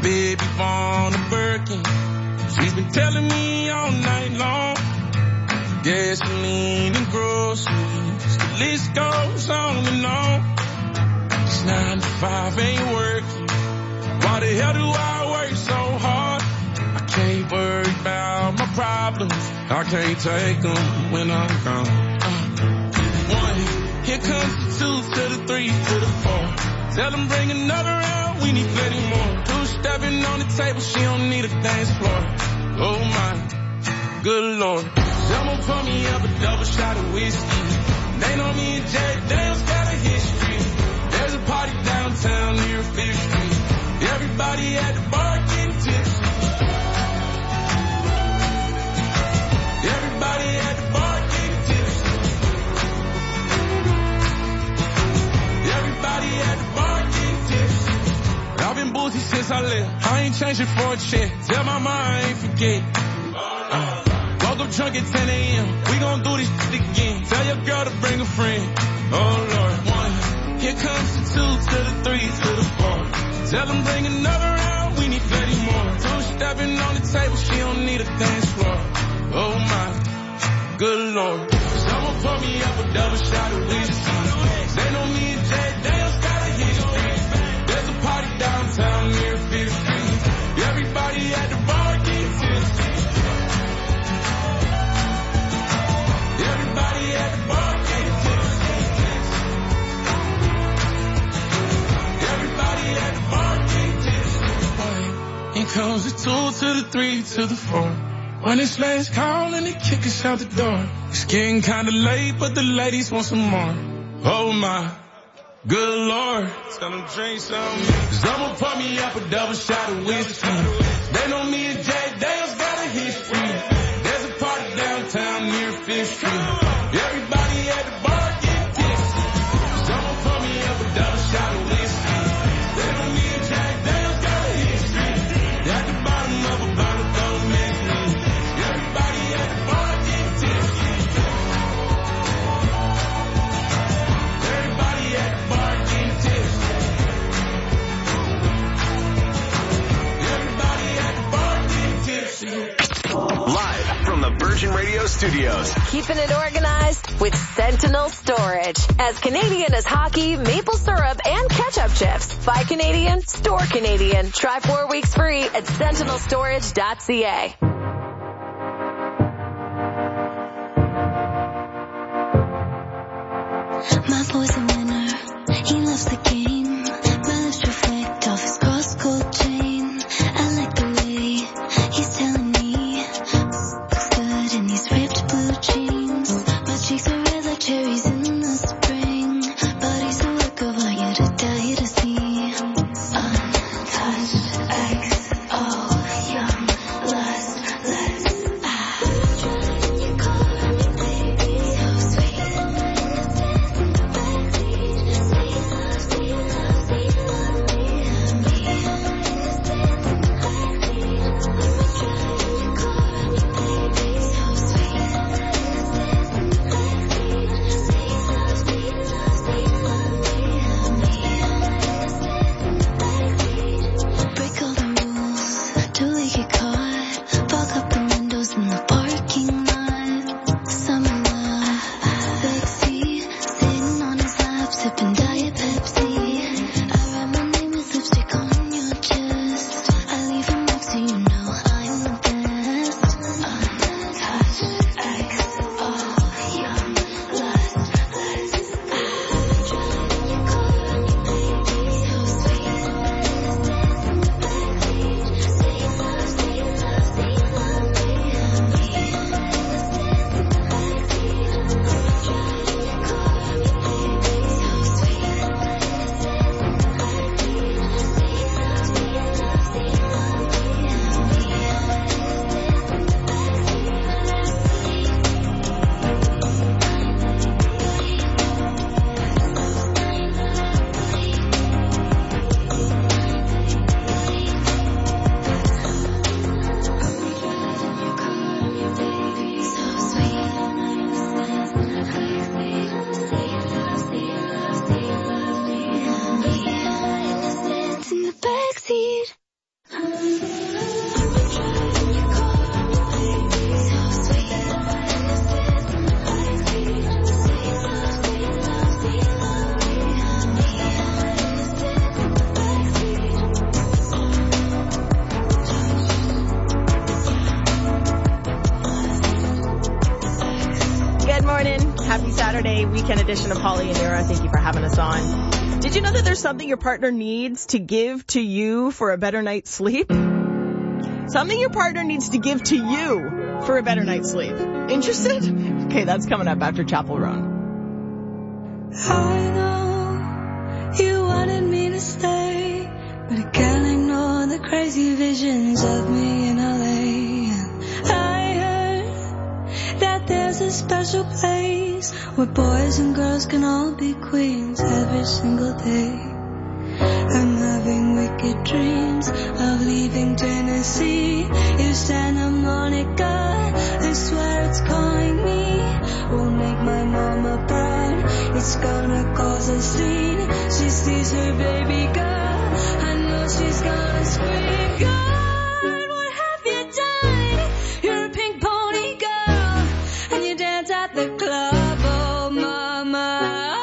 Baby Vaughn and Birkin. She's been telling me all night long. Gasoline and groceries, the list goes on and on. This 9 to 5 ain't working. Why the hell do I work so hard? I can't worry about my problems. I can't take them when I'm gone. 1, here comes the 2 to the 3 to the 4. Tell them bring another round, we need plenty more. 2 stepping on the table, she don't need a dance floor. Oh my, good Lord. Someone pour me up a double shot of whiskey. They know me and Jack Daniels got a history. There's a party downtown near 5th Street. Everybody at the bar getting tipsy. Everybody at the bar getting tipsy. Everybody at the bar getting tipsy. I've been boozy since I left. I ain't changing for a check. Tell my mom I ain't forget. Woke up drunk at 10 a.m. We gon' do this shit again. Tell your girl to bring a friend. Oh Lord. 1, here comes the 2 to the 3 to the 4. Tell them bring another round, we need plenty more. 2 stepping on the table, she don't need a dance floor. Oh my, good Lord. Someone pour me up a double shot of whiskey. They know me and Jay Daniels got a history. There's a party downtown near 5th Street. Everybody at the bar getting tipsy. Everybody at the bar getting tipsy. Everybody at the bar getting tipsy. Here comes the 2 to the 3 to the 4. When it's last call and they kick us out the door. It's getting kinda late, but the ladies want some more. Oh my, good Lord. Tell them drink some. Someone pour me up a double shot of whiskey. They know me and Jay Daniels got a history. There's a party downtown near 5th Street. Everybody at the bar getting tipsy. Someone pour me up a double shot of whiskey. They know me and Jay Daniels got a history. At the bottom of a bottle, don't miss me. Everybody at the bar getting tipsy. Everybody at the bar getting tipsy. Everybody at the bar getting tipsy. Live from the Virgin Radio Studios. Keeping it organized with Sentinel Storage. As Canadian as hockey, maple syrup, and ketchup chips. Buy Canadian, store Canadian. Try 4 weeks free at sentinelstorage.ca. My boy's a winner. He loves the game. My lips reflect off his cross-gold chain. I like the way he's telling me looks good in these ripped blue jeans. My cheeks are red like cherries in the spring. Body's a work of art, you to die to see. Untouched XO, young lust, let's you call me baby, so sweet. morning. Happy Saturday, weekend edition of Holly and Nira. Thank you for having us on. Did you know that there's something your partner needs to give to you for a better night's sleep? Something your partner needs to give to you for a better night's sleep. Interested? Okay, that's coming up after Chapel Roan. I know you wanted me to stay, but I can't ignore the crazy visions of me in LA. I heard that there's a special place where boys and girls can all be queens every single day. I'm having wicked dreams of leaving Tennessee. You Santa Monica, I swear it's calling me. Won't make my mama proud, it's gonna cause a scene. She sees her baby girl, I know she's gonna scream. God, what have you done? You're a pink pony girl, and you dance at the club. Oh mama,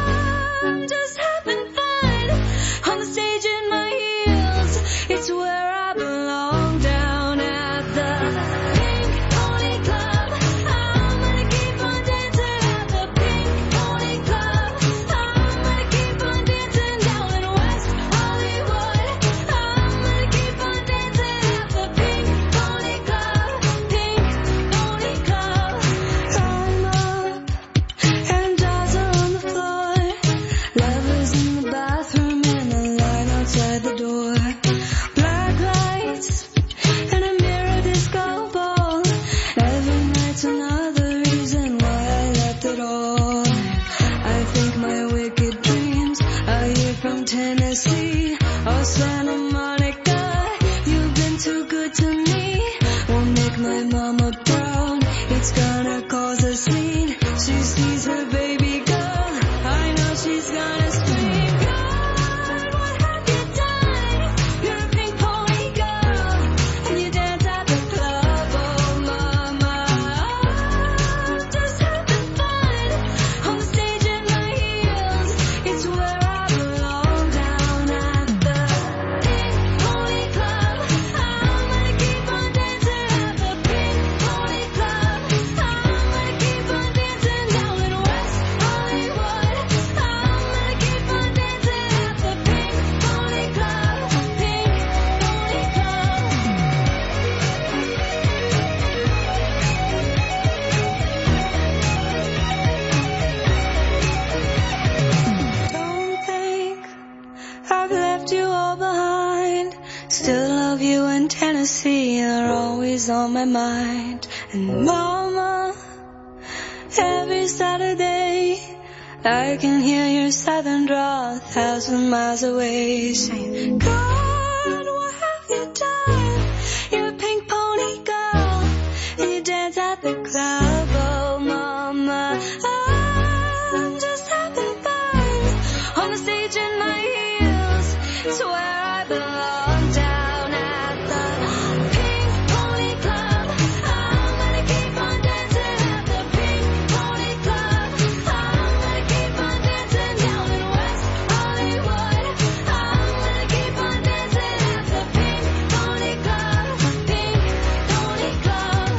I'm just having fun on the stage in my heels. It's where I belong, down at the Pink Pony Club. I'm gonna keep on dancing at the Pink Pony Club. I'm gonna keep on dancing down in West Hollywood. I'm gonna keep on dancing at the Pink Pony Club. Pink Pony Club. I'm up and dolls are on the floor. Lovers in the bathroom and a line outside the door. Black lights and a mirror disco ball. Every night's another reason why I left it all. I think my wicked dreams are here from Tennessee. Oh, Santa Monica, you've been too good to me. Won't make my mama proud, it's gonna cause a scene. She sees her baby girl, I know she's gonna scream. God, what have you done? You're a pink pony girl, and you dance at the club. Oh mama, I'm just having fun on the stage in my heels. It's where I belong, down at the Pink Pony Club. I'm gonna keep on dancing at the Pink Pony Club. I'm gonna keep on dancing down in West Hollywood. I'm gonna keep on dancing at the Pink Pony Club. Pink Pony Club. Don't think I've left you all behind. Still love you in Tennessee, you're always on my mind. And mama, every Saturday I can hear your southern drawl 1,000 miles away, saying, God, what have you done? You're a pink pony girl, and you dance at the club. Oh mama, I'm just having fun on the stage in my heels. It's where I belong, down at the Pink Pony Club. I'm gonna keep on dancing at the Pink Pony Club. I'm gonna keep on dancing down in West Hollywood. I'm gonna keep on dancing at the Pink Pony Club. Pink Pony Club.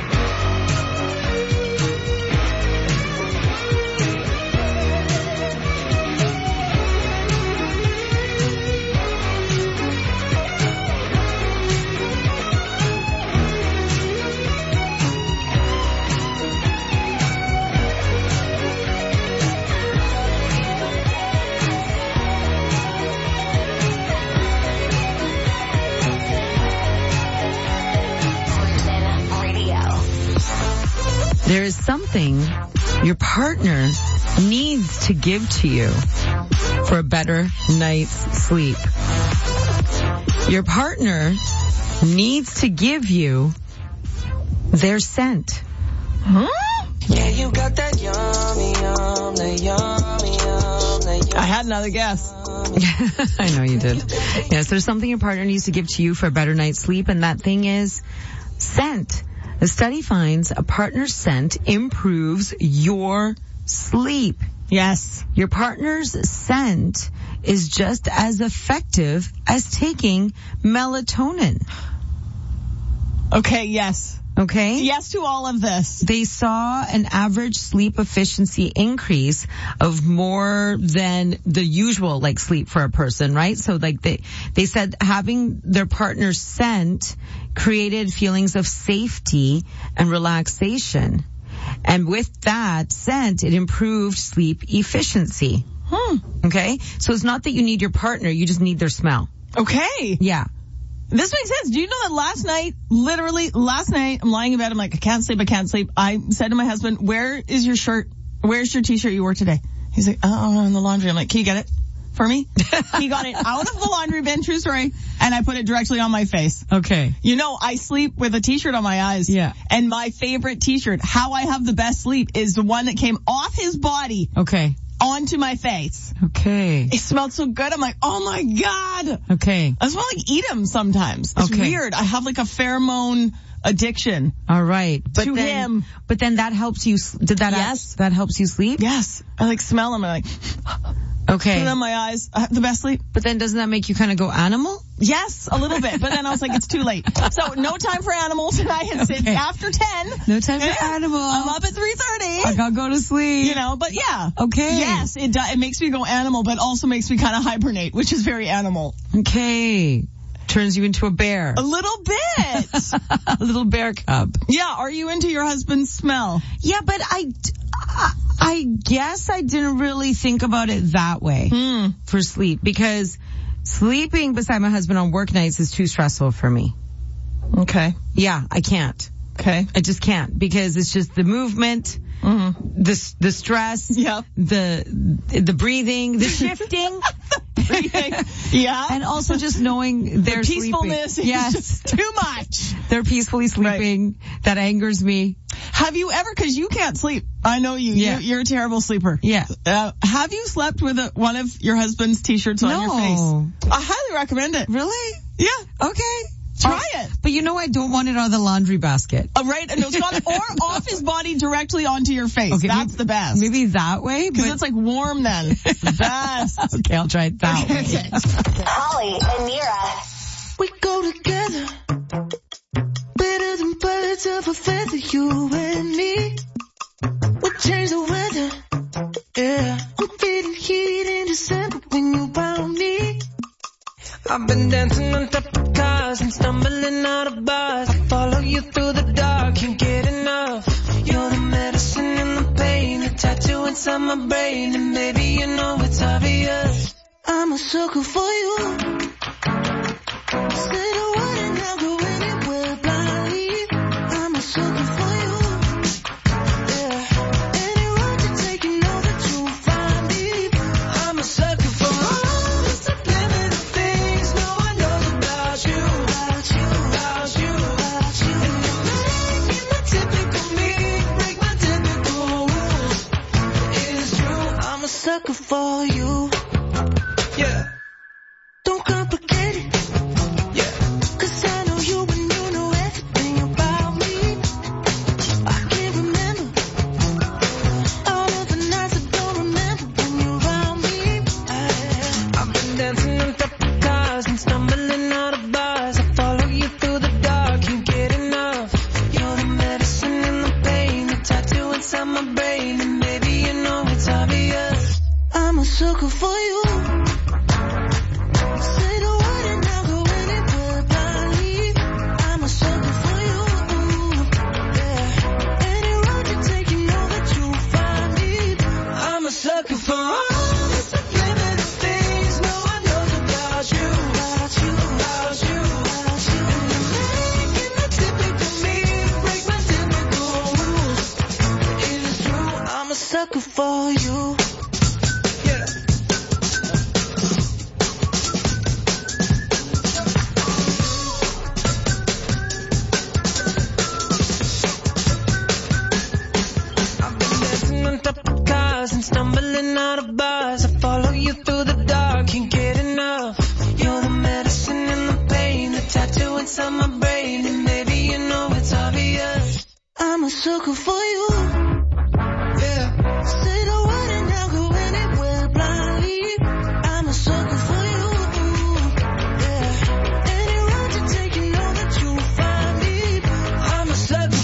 There is something your partner needs to give to you for a better night's sleep. Your partner needs to give you their scent. Huh? Yeah, you got that yummy, yum, that yummy, yum, that yum. I had another guess. I know you did. Yes, there's something your partner needs to give to you for a better night's sleep, and that thing is scent. The study finds a partner's scent improves your sleep. Yes. Your partner's scent is just as effective as taking melatonin. Okay, yes. Okay? Yes to all of this. They saw an average sleep efficiency increase of more than the usual, like, sleep for a person, right? So, like, they said having their partner's scent created feelings of safety and relaxation. And with that scent, it improved sleep efficiency. Okay? So it's not that you need your partner, you just need their smell. Okay. Yeah. This makes sense. Do you know that literally last night, I'm lying in bed, I'm like, I can't sleep. I said to my husband, where is your shirt? Where's your t-shirt you wore today? He's like, oh, in the laundry. I'm like, can you get it for me? He got it out of the laundry bin, true story, and I put it directly on my face. Okay. You know, I sleep with a t-shirt on my eyes. Yeah. And my favorite t-shirt, how I have the best sleep, is the one that came off his body. Okay. Onto my face. Okay. It smelled so good. I'm like, oh my God. Okay. I smell like Edam sometimes. It's weird. I have like a pheromone addiction. All right. But to him. But then that helps you. Yes. That helps you sleep? Yes. I like smell him. I'm like, okay. put it on my eyes. I have the best sleep. But then doesn't that make you kind of go animal? Yes, a little bit. But then I was like, it's too late. So no time for animals. And I had said after 10. No time for animal. I'm up at 3:30. I gotta go to sleep. You know, but yeah. Okay. Yes, it makes me go animal, but also makes me kind of hibernate, which is very animal. Okay. Turns you into a bear. A little bit. A little bear cub. Yeah, are you into your husband's smell? Yeah, but I guess I didn't really think about it that way for sleep, because sleeping beside my husband on work nights is too stressful for me. Okay. Yeah, I can't. Okay. I just can't, because it's just the movement, the stress, yep. the breathing, the shifting. Breathing. Yeah. And also just knowing they're the peacefulness sleeping. is just too much. They're peacefully sleeping. Right. That angers me. Have you ever, because you can't sleep. I know you. Yeah. You're a terrible sleeper. Yeah. Have you slept with one of your husband's t-shirts on your face? I highly recommend it. Really? Yeah. Okay. Try it. But you know, I don't want it on the laundry basket. Right? No, it's not, or off his body directly onto your face. Okay, that's the best. Maybe that way? Because it's like warm then. It's the best. Okay, I'll try it that way. Holly and Nira. We go together. Better than birds of a feather, you and me. We change the weather. Yeah. I'm feeling heat in December when you found me. I've been dancing on top of cars and stumbling out of bars. I follow you through the dark, can't get enough. You're the medicine and the pain, the tattoo inside my brain, and maybe you know it's obvious. I'm a sucker for you. Say the word and I'll go anywhere blindly. I'm a sucker for you. Yeah. Any road you take, you know that you'll find me. I'm a sucker for all the subliminal things no one knows about you. About you. And you're making the typical me break my typical rules. It is true, I'm a sucker for you. Yeah. Don't complicate it. Sucker for you. Say the word and I'll go anywhere blindly. I'm a sucker for you. Yeah. Any road you take, you know that you'll find me. I'm a sucker for all the subliminal things no one knows about you. About you. And you're making the typical me break my typical rules. It is true, I'm a sucker for you. And stumbling out of bars, I follow you through the dark, can't get enough. You're the medicine and the pain, the tattoo inside my brain, and maybe you know it's obvious. I'm a sucker for you. Yeah. Say the word and I'll go anywhere blindly. I'm a sucker for you. Yeah. Any road you take, you know that you'll find me. I'm a sucker.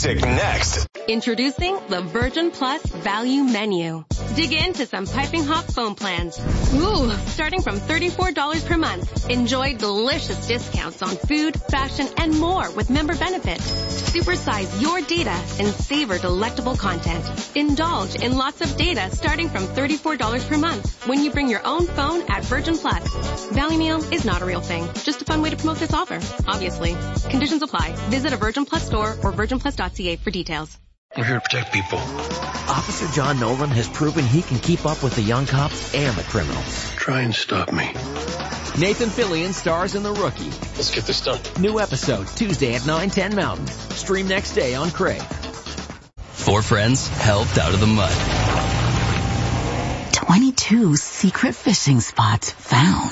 traffic next. Introducing the Virgin Plus Value Menu. Dig into some piping hot phone plans. Ooh, starting from $34 per month. Enjoy delicious discounts on food, fashion, and more with member benefits. Supersize your data and savor delectable content. Indulge in lots of data starting from $34 per month when you bring your own phone at Virgin Plus. Value Meal is not a real thing, just a fun way to promote this offer, obviously. Conditions apply. Visit a Virgin Plus store or virginplus.ca for details. We're here to protect people. Officer John Nolan has proven he can keep up with the young cops and the criminals. Try and stop me. Nathan Fillion stars in The Rookie. Let's get this done. New episode Tuesday at 9/10 Mountain. Stream next day on Crave. 4 friends helped out of the mud. 22 secret fishing spots found.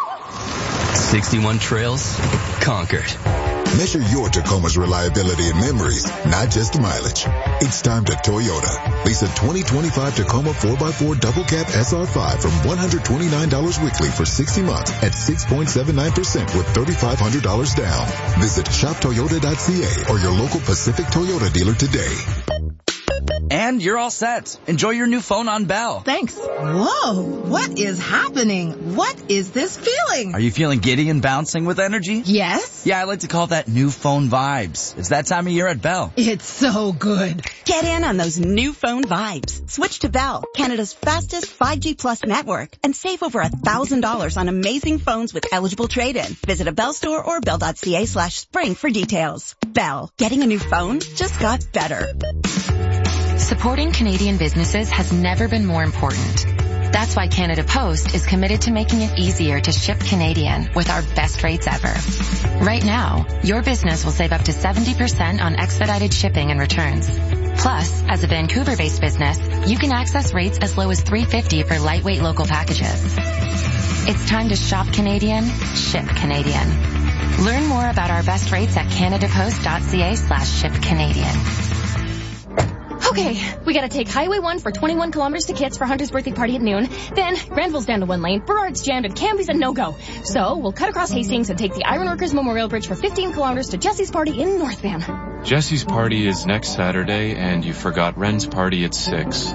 61 trails conquered. Measure your Tacoma's reliability and memories, not just mileage. It's time to Toyota. Lease a 2025 Tacoma 4x4 Double Cab SR5 from $129 weekly for 60 months at 6.79% with $3,500 down. Visit shoptoyota.ca or your local Pacific Toyota dealer today. And you're all set. Enjoy your new phone on Bell. Thanks. Whoa, what is happening? What is this feeling? Are you feeling giddy and bouncing with energy? Yes. Yeah, I like to call that new phone vibes. It's that time of year at Bell. It's so good. Get in on those new phone vibes. Switch to Bell, Canada's fastest 5G Plus network, and save over $1,000 on amazing phones with eligible trade-in. Visit a Bell store or bell.ca/spring for details. Bell, getting a new phone just got better. Supporting Canadian businesses has never been more important. That's why Canada Post is committed to making it easier to ship Canadian with our best rates ever. Right now, your business will save up to 70% on expedited shipping and returns. Plus, as a Vancouver-based business, you can access rates as low as $3.50 for lightweight local packages. It's time to shop Canadian, ship Canadian. Learn more about our best rates at canadapost.ca/shipcanadian. Okay, we gotta take Highway 1 for 21 kilometers to Kits for Hunter's birthday party at noon. Then, Granville's down to 1 lane, Burrard's jammed, and Cambie's a no-go. So, we'll cut across Hastings and take the Ironworkers Memorial Bridge for 15 kilometers to Jesse's party in North Van. Jesse's party is next Saturday, and you forgot Ren's party at 6.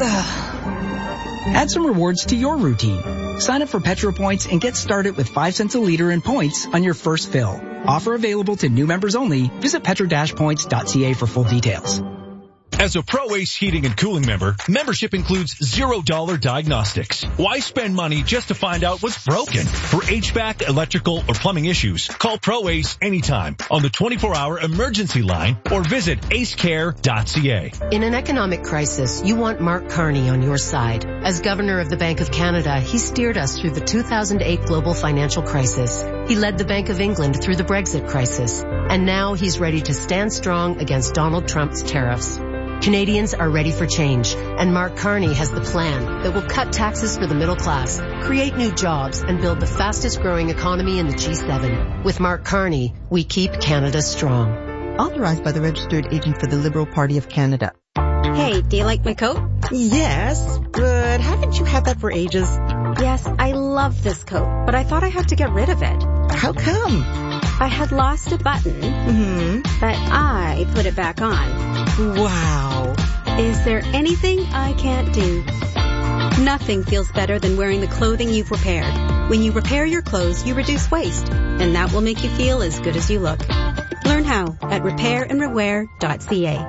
Add some rewards to your routine. Sign up for Petro Points and get started with 5 cents a liter in points on your first fill. Offer available to new members only. Visit petro-points.ca for full details. As a ProAce Heating and Cooling member, membership includes $0 diagnostics. Why spend money just to find out what's broken? For HVAC, electrical, or plumbing issues, call ProAce anytime on the 24-hour emergency line or visit acecare.ca. In an economic crisis, you want Mark Carney on your side. As Governor of the Bank of Canada, he steered us through the 2008 global financial crisis. He led the Bank of England through the Brexit crisis. And now he's ready to stand strong against Donald Trump's tariffs. Canadians are ready for change, and Mark Carney has the plan that will cut taxes for the middle class, create new jobs, and build the fastest growing economy in the G7. With Mark Carney, we keep Canada strong. Authorized by the Registered Agent for the Liberal Party of Canada. Hey, do you like my coat? Yes, but haven't you had that for ages? Yes, I love this coat, but I thought I had to get rid of it. How come? I had lost a button, but I put it back on. Wow. Is there anything I can't do? Nothing feels better than wearing the clothing you've repaired. When you repair your clothes, you reduce waste, and that will make you feel as good as you look. Learn how at repairandrewear.ca.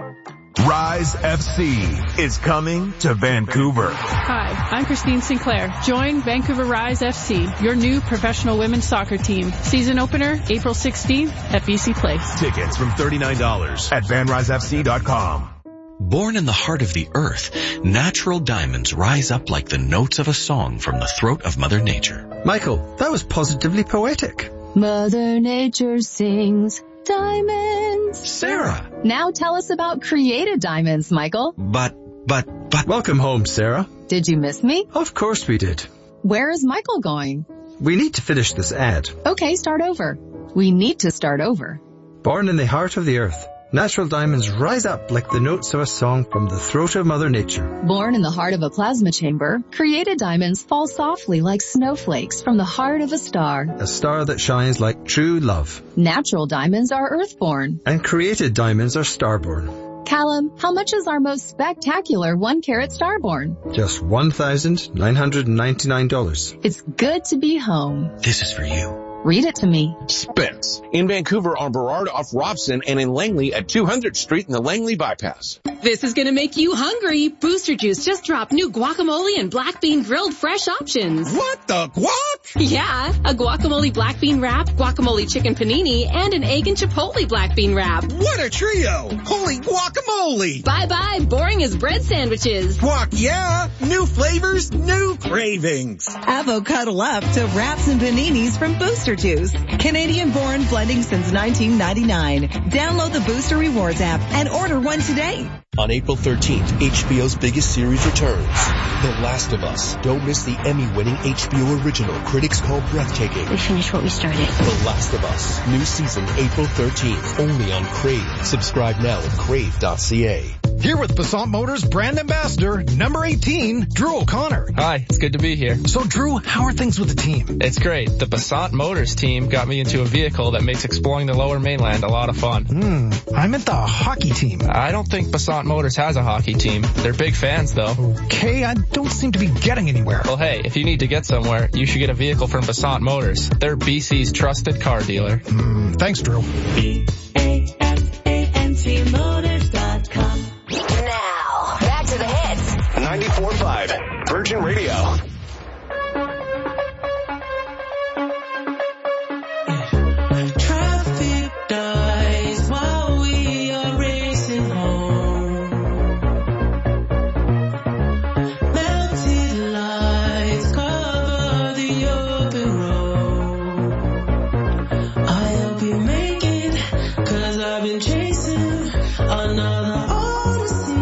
Rise FC is coming to Vancouver. Hi, I'm Christine Sinclair. Join Vancouver Rise FC, your new professional women's soccer team. Season opener, April 16th at BC Place. Tickets from $39 at vanrisefc.com. Born in the heart of the earth, natural diamonds rise up like the notes of a song from the throat of Mother Nature. Michael, that was positively poetic. Mother Nature sings diamonds. Sarah. Now tell us about Created Diamonds, Michael. But. Welcome home, Sarah. Did you miss me? Of course we did. Where is Michael going? We need to finish this ad. Okay, start over. We need to start over. Born in the heart of the earth, Natural diamonds rise up like the notes of a song from the throat of Mother Nature. Born in the heart of a plasma chamber, created diamonds fall softly like snowflakes from the heart of a star. A star that shines like true love. Natural diamonds are earthborn. And created diamonds are starborn. Callum, how much is our most spectacular 1-carat starborn? Just $1,999. It's good to be home. This is for you. Read it to me. Spence. In Vancouver on Burrard off Robson and in Langley at 200th Street in the Langley Bypass. This is going to make you hungry. Booster Juice just dropped new guacamole and black bean grilled fresh options. What the guac? Yeah, a guacamole black bean wrap, guacamole chicken panini, and an egg and chipotle black bean wrap. What a trio! Holy guacamole! Bye-bye, boring as bread sandwiches. Guac, yeah! New flavors, new cravings. Avocado up to wraps and paninis from Booster Juice. Canadian-born blending since 1999. Download the Booster Rewards app and order one today. On April 13th, HBO's biggest series returns, The Last of Us. Don't miss the Emmy-winning HBO original critics call breathtaking. We finished what we started. The Last of Us. New season April 13th, only on Crave. Subscribe now at crave.ca. Here with Passat Motors brand ambassador, number 18, Drew O'Connor. Hi, it's good to be here. So Drew, how are things with the team? It's great. The Passat Motors team got me into a vehicle that makes exploring the Lower Mainland a lot of fun. I meant the hockey team. I don't think Passat Motors has a hockey team. They're big fans though. Okay, I don't seem to be getting anywhere. Well hey, if you need to get somewhere, you should get a vehicle from Passat Motors. They're BC's trusted car dealer. Thanks, Drew. BASANTmotors.com. Now, back to the hits. 94.5 Virgin Radio. Traffic dies while we are racing home. Melted lights cover the open road. I hope you make it, 'cause I've been chasing another odyssey.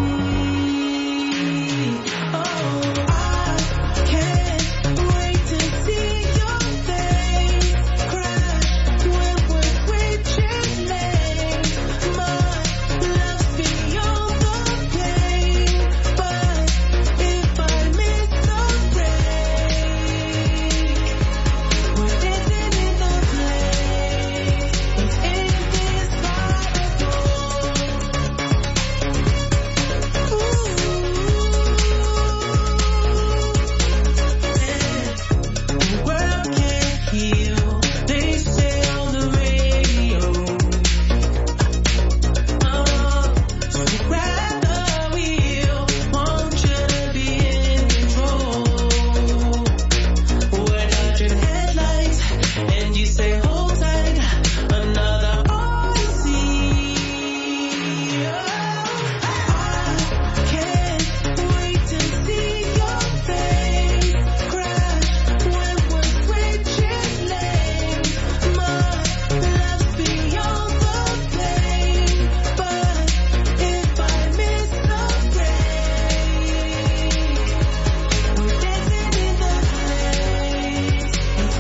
Oh, I can't wait to see your face crash when we're switching lanes. My love's beyond the pain, but if I miss the break, we're dancing in the place. It's indescribable. The world can't heal, they say on the radio. So grab the wheel, want you to be in control. We're dodging headlights, and you say hold tight, another odyssey. I can't wait to see your face crash when we're switching lanes. My love's beyond the pain, but if I miss the break, we're dancing in the place. It's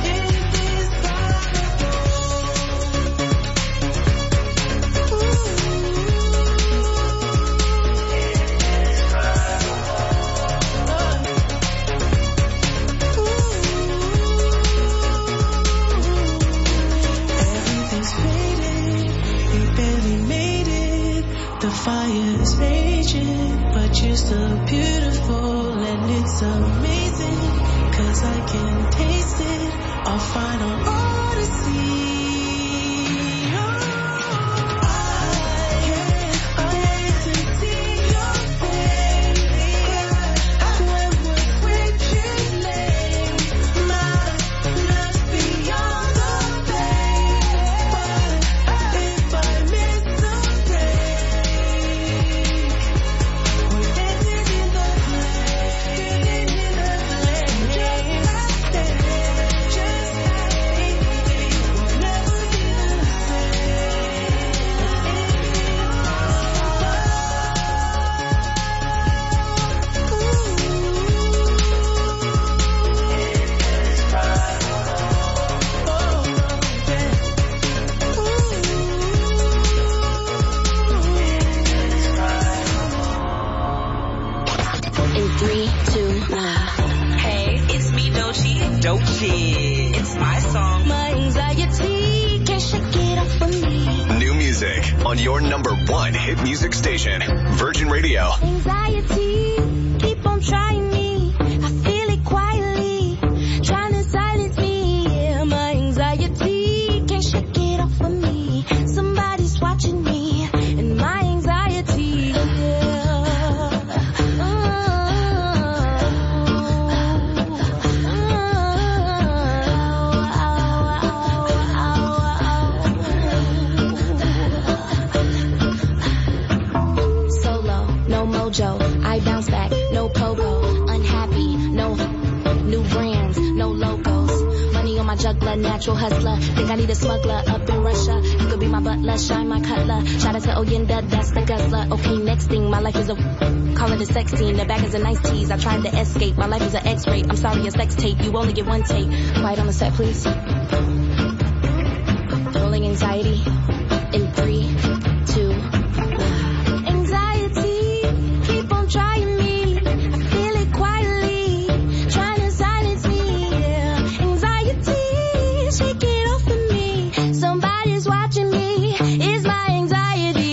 Everything's fading, you barely made it. The fire is raging, but you're still beautiful, and it's amazing, 'cause I can taste it, our final odyssey. I can't wait to see your face crash when we're switching lanes. My love's beyond the pain, but if I miss the break, we're dancing in the place. Just like we'll never Shit, it's my song. My anxiety can't shake it off of me. New music on your number one hit music station, Virgin Radio. Anxiety, keep on trying me. I feel it quietly, trying to silence me. Yeah, my anxiety can't shake it off of me. Somebody's watching me, and my anxiety. I bounce back, no pogo, unhappy, no new brands, no logos. Money on my juggler, natural hustler. Think I need a smuggler up in Russia. You could be my butler, shine my cutler. Shout out to Oyenda, that's the guzzler. Okay, next thing, my life is a call it a sex scene. The back is a nice tease. I tried to escape. My life is an X-ray. I'm sorry, a sex tape. You only get one take. Quiet on the set, please. Rolling anxiety in 3, 2. Trying me, I feel it quietly, trying to silence me. Yeah. Anxiety, shake it off of me. Somebody's watching me. It's my anxiety.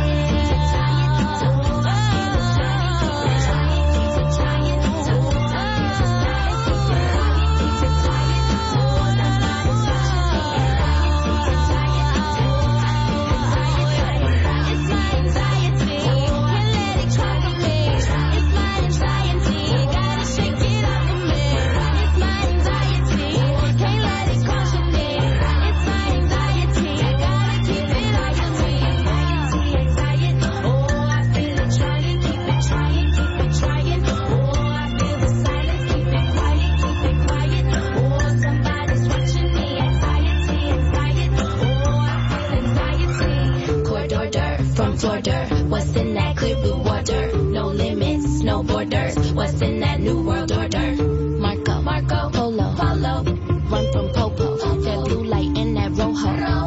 What's in that clear blue water? No limits, no borders. What's in that new world order? Marco, Polo, follow. Run from Popo. That blue light in that Rojo.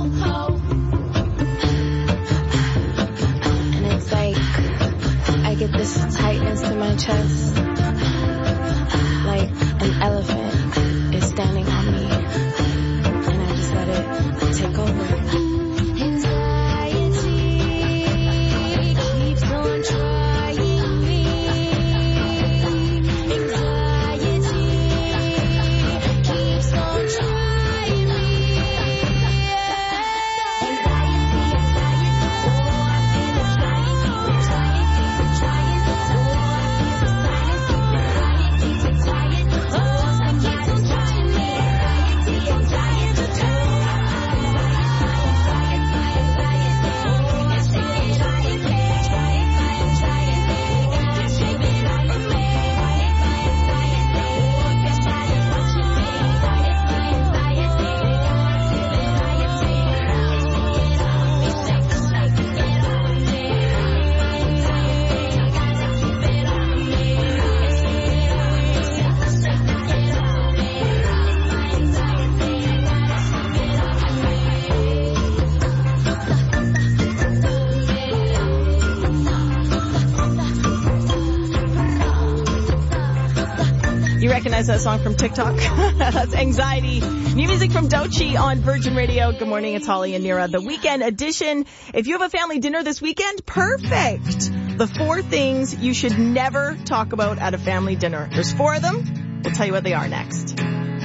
And it's like I get this tightness in my chest, like an elephant is standing on me, and I just let it take over. Recognize that song from TikTok? That's Anxiety. New music from Doechii on Virgin Radio. Good morning, it's Holly and Nira. The weekend edition. If you have a family dinner this weekend, perfect. The 4 things you should never talk about at a family dinner. There's 4 of them. We'll tell you what they are next.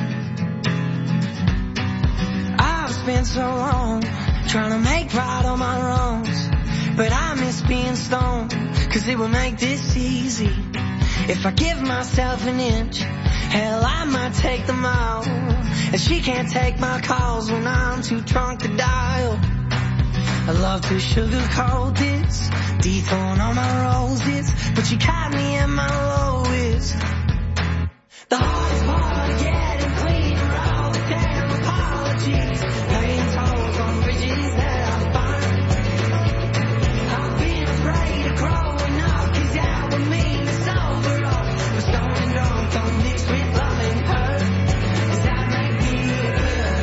I've spent so long trying to make right on my wrongs, but I miss being stoned, 'cause it would make this easy. If I give myself an inch, hell, I might take the mile. And she can't take my calls when I'm too drunk to dial. I love to sugarcoat this, dethrone all my roses, but she caught me at my lowest. The hardest part of getting clean are all the damn apologies, paying tolls on bridges that I find. I've been afraid of growing up, 'cause that would mean it's over all. But stoned and drunk don't mix with love and hurt. Does that make me good?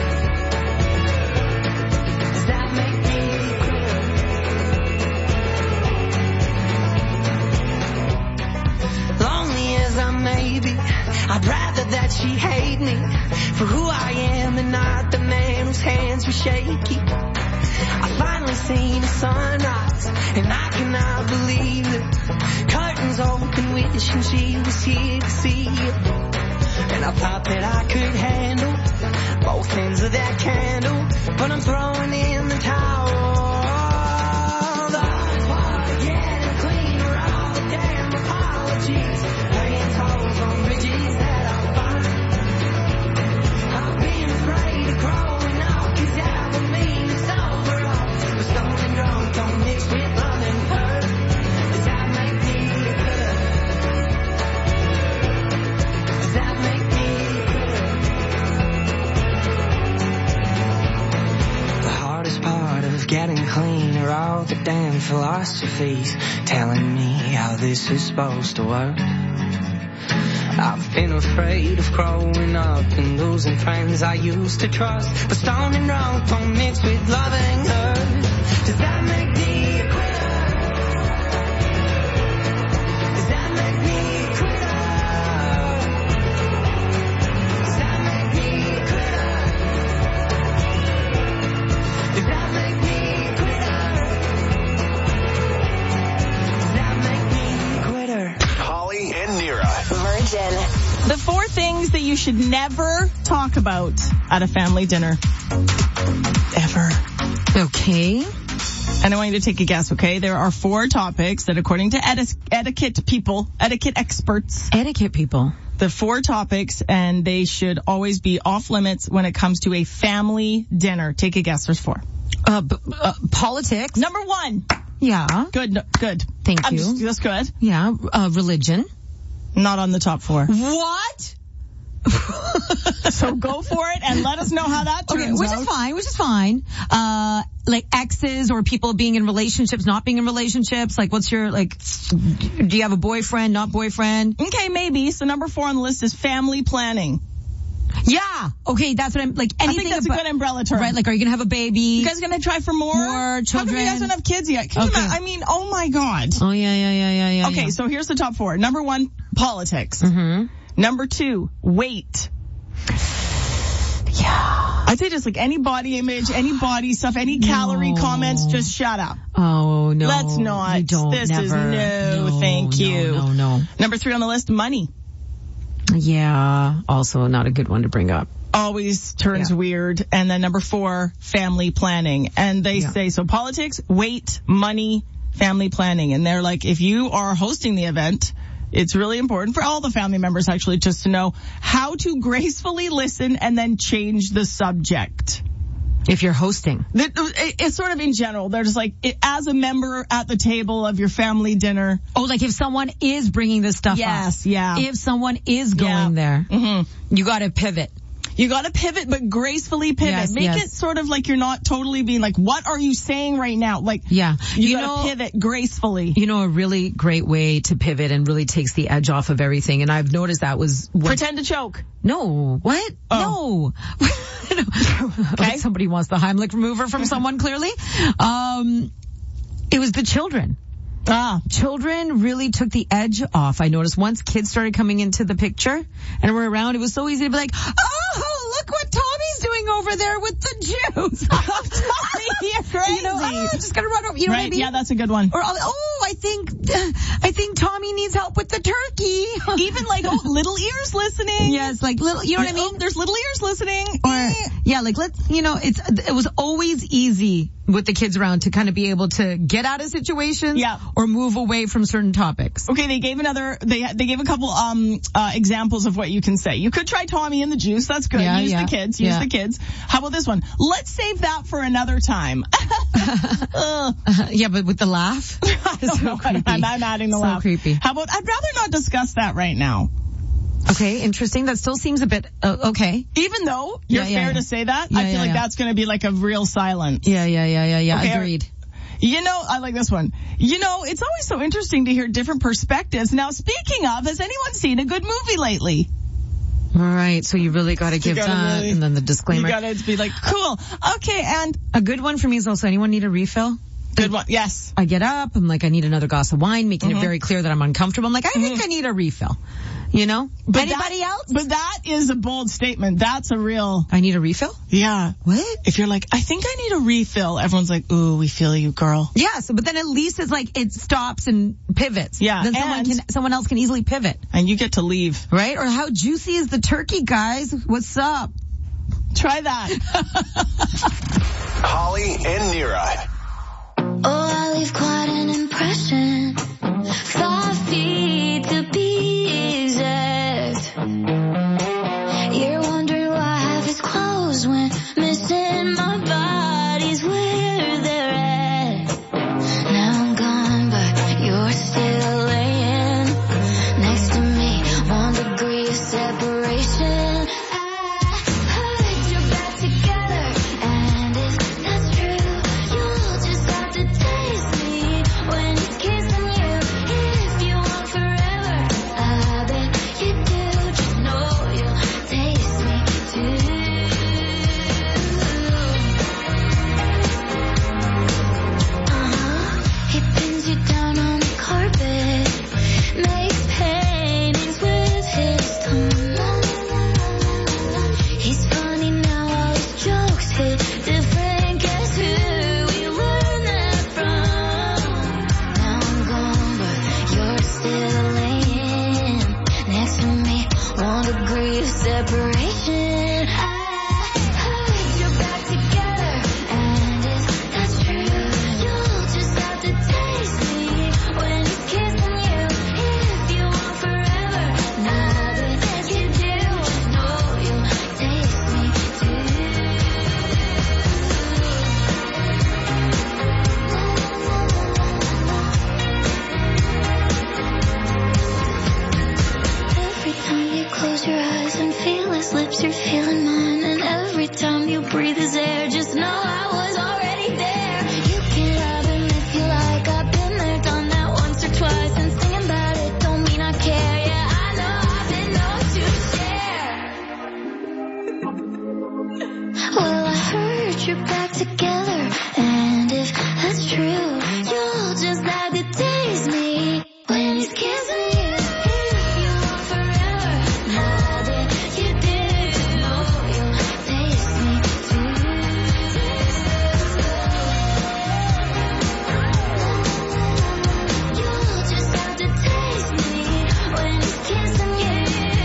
Does that make me good? I'd rather that she hate me for who I am and not the man whose hands were shaky. I finally seen the sunrise and I cannot believe it. Curtains open, wishing she was here to see it. And I thought that I could handle both ends of that candle, but I'm throwing in the towel. The hardest part of getting clean are all the damn apologies, laying toes on bridges that I'll find. I've been afraid of growing up, 'cause that would mean it's over. But stoned and drunk don't mix with love and hurt. Does that make me good? Does that make me part of getting clean are all the damn philosophies telling me how this is supposed to work. I've been afraid of growing up and losing friends I used to trust, but stoned and drunk don't mix with loving her. Does that make me a quitter? Does that make me a quitter? Does that make me a quitter? Does that make me a quitter? Does that make me a quitter? Holly and Nira. Virgin. The 4 things that you should never talk about at a family dinner. Ever. Okay. And I want you to take a guess, okay? There are 4 topics that, according to etiquette experts. Etiquette people. The 4 topics, and they should always be off limits when it comes to a family dinner. Take a guess. There's 4. Politics. Number 1. Yeah. Good. Thank you. That's good. Yeah. Religion. Not on the top 4. What? So go for it and let us know how that turns out. Which is fine. Like exes or people being in relationships, not being in relationships. Like what's your, like, do you have a boyfriend, not boyfriend? Okay, maybe. So number 4 on the list is family planning. Yeah. Okay, that's what I'm, like, anything. I think that's a good umbrella term. Right, like, are you gonna have a baby? You guys gonna try for more children? How come you guys don't have kids yet? Can you imagine? I mean, oh my God. Oh, yeah. Okay, so here's the top 4. Number 1, politics. Mm-hmm. Number 2, weight. Yeah. I'd say just like any body image, any body stuff, any calorie comments, just shut up. Oh, no. Let's not. You don't, this is no, thank you. No. Number 3 on the list, money. Yeah, also not a good one to bring up. Always turns weird. And then number 4, family planning. And they say, so politics, weight, money, family planning. And they're like, if you are hosting the event, it's really important for all the family members actually just to know how to gracefully listen and then change the subject. If you're hosting. It's sort of in general. They're just like, as a member at the table of your family dinner. Oh, like if someone is bringing this stuff up. Yes, yeah. If someone is going there, you gotta pivot. You gotta pivot, but gracefully pivot. Yes, Make it sort of like you're not totally being like, what are you saying right now? Like, you gotta pivot gracefully. You know, a really great way to pivot and really takes the edge off of everything. And I've noticed that was pretend to choke. No. What? Oh. No. Okay. Somebody wants the Heimlich remover from someone, clearly. It was the children. Children really took the edge off. I noticed once kids started coming into the picture and were around, it was so easy to be like, oh, look what Tommy's doing over there with the juice. Tommy, you're crazy. You know, I'm just gonna run over. You know what I mean? Yeah, that's a good one. Or, I think Tommy needs help with the turkey. Even like, little ears listening. Yes, like little, you know what I mean? There's little ears listening. Or, yeah, like it was always easy with the kids around to kind of be able to get out of situations or move away from certain topics. Okay, they gave a couple examples of what you can say. You could try Tommy and the juice. That's good. Use the kids. How about this one? Let's save that for another time. Yeah, but with the laugh. So creepy. I'm adding the laugh. So creepy. How about, I'd rather not discuss that right now. Okay, interesting. That still seems a bit, okay. Even though you're fair to say that, I feel like that's going to be like a real silence. Yeah. Okay, agreed. You know, I like this one. You know, it's always so interesting to hear different perspectives. Now, speaking of, has anyone seen a good movie lately? All right, so you really got to give that, and then the disclaimer. You got to be like, cool. Okay, and a good one for me is also, anyone need a refill? Good one, yes. I get up, I'm like, I need another glass of wine, making it very clear that I'm uncomfortable. I'm like, I think I need a refill. You know? But Anybody else? But that is a bold statement. That's a real... I need a refill? Yeah. What? If you're like, I think I need a refill, everyone's like, ooh, we feel you, girl. Yeah, so, but then at least it's like it stops and pivots. Yeah. Then someone else can easily pivot. And you get to leave. Right? Or how juicy is the turkey, guys? What's up? Try that. Holly and Nira. Oh, I leave quite an impression. 5 feet to be exact. You're wondering why half is closed when missing my body's where they're at. Now I'm gone, but you're still laying next to me. 1 degree of separation. I put your back together, and if that's true, you'll just have to taste me when he's kissing you. If you want forever, I bet you do. Just know you'll taste me too. He pins you down on the carpet, makes paintings with his tongue. He's funny now, all his jokes hit different. Guess who we learned that from? Now I'm gone, but you're still laying next to me. 1 degree of separation. I put your back together, and if that's true, you'll just have to taste me when he's kissing you. If you want forever, now that you do, just know you'll taste me too. Every time you close your eyes and feel his lips, you're feeling mine. And every time you breathe his air, just know I was already there. You can love him if you like. I've been there, done that once or twice. And singing about it don't mean I care. Yeah, I know I've been known to share. Well, I heard you're back together, and if that's true, you'll just have to taste me when he's kissing you. If you want forever, now that you do, you'll taste me too. You'll just have to taste me when he's kissing you.